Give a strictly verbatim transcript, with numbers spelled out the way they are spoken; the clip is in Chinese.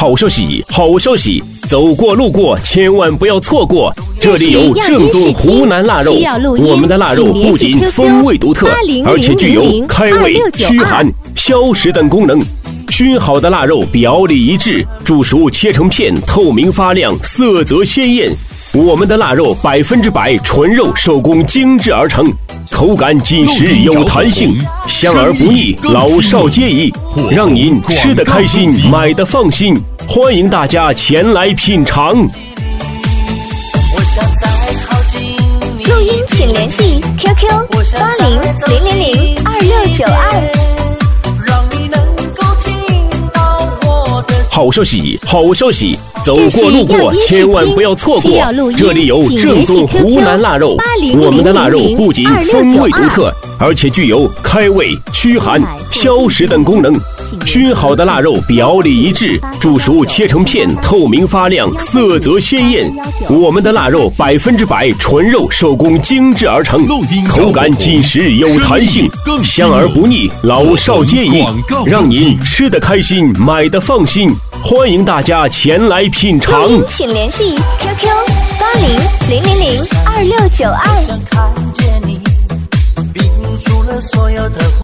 好消息，好消息！走过路过千万不要错过，这里有正宗湖南腊肉，我们的腊肉不仅风味独特，而且具有开胃、驱寒、消食等功能。熏好的腊肉表里一致，煮熟切成片，透明发亮，色泽鲜艳。我们的腊肉百分之百纯肉，手工精制而成，口感紧实有弹性，香而不腻，老少皆宜，让您吃得开心，买得放心。欢迎大家前来品尝。 录音请联系 Q Q 八零零零零二六九二。 好消息，好消息！走过路过千万不要错过，这里有正宗湖南腊肉，我们的腊肉不仅风味独特，而且具有开胃、驱寒、消食等功能。熏好的腊肉表里一致，煮熟切成片，透明发亮，色泽鲜艳。我们的腊肉百分之百纯肉，手工精制而成，口感紧实有弹性，香而不腻，老少皆宜，让您吃得开心，买得放心。欢迎大家前来品尝。 录音请联系 Q Q 八零零零零二六九二。